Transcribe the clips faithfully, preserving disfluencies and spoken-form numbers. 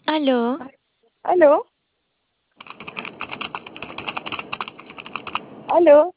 Aló, ¿Aló? ¿Aló?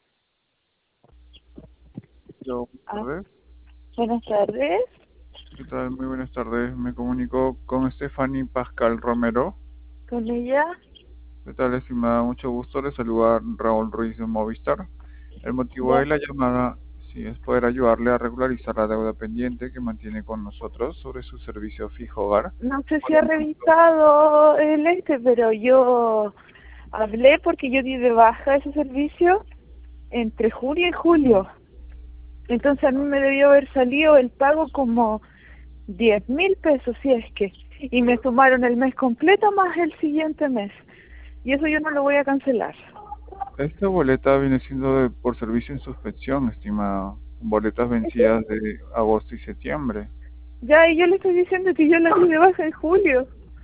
Yo, Ah, buenas tardes. buenas tardes. ¿Qué tal? Muy buenas tardes. Me comunico con Stephanie Pascal Romero. ¿Con ella? ¿Qué tal, estimada? Mucho gusto. Le saluda Raúl Ruiz de Movistar. El motivo Ya. de la llamada, sí, es poder ayudarle a regularizar la deuda pendiente que mantiene con nosotros sobre su servicio fijo hogar. No sé Por si ha el monto- revisado el este, pero yo hablé porque yo di de baja ese servicio entre junio y julio. Entonces a mí me debió haber salido el pago como diez mil pesos, si es que. Y me sumaron el mes completo más el siguiente mes. Y eso yo no lo voy a cancelar. Esta boleta viene siendo de- por servicio en suspensión, estimada. Boletas Eso, vencidas de agosto y septiembre. ya, y yo le estoy diciendo que yo la di de baja en julio.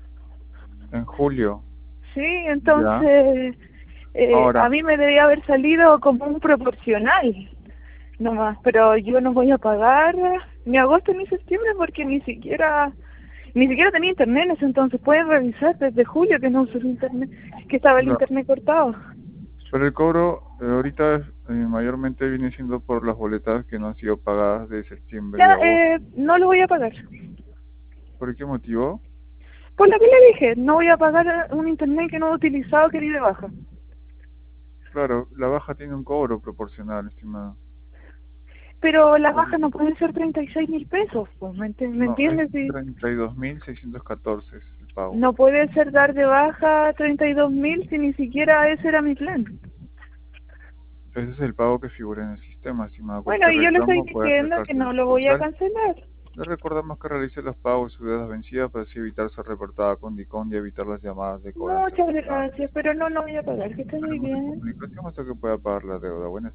En julio, Sí, ya. entonces eh, a Ahora, mí me debía haber salido como un proporcional nomás, pero yo no voy a pagar ni agosto ni septiembre porque ni siquiera ni siquiera tenía internet en ese entonces. Pueden revisar desde julio que no uso el internet, que estaba el claro. internet cortado. Pero el cobro eh, ahorita eh, mayormente viene siendo por las boletas que no han sido pagadas de septiembre y Ya, agosto. eh, no lo voy a pagar. ¿Por qué motivo? Por lo que le dije, no voy a pagar un internet que no he utilizado que di de baja. Claro, la baja tiene un cobro proporcional, estimado. Pero la baja no Entonces, pueden ser treinta y seis mil pesos, pues, ¿me, enti- me no, es entiendes? Sí. treinta y dos mil seiscientos catorce es el pago. No puede ser dar de baja treinta y dos mil si ni siquiera ese era mi plan. Ese es el pago que figura en el sistema, estimado. Bueno, Cualquier y yo le estoy reclamo puede diciendo que acercarse a la no lo voy a sucursal. cancelar. Le recordamos que realice los pagos de su deuda vencida para así evitar ser reportada con DICOM y evitar las llamadas de cobranza Muchas constantes. gracias, pero no lo voy a pagar. Que esté muy Estaremos en bien. comunicación hasta que pueda pagar la deuda. Buenas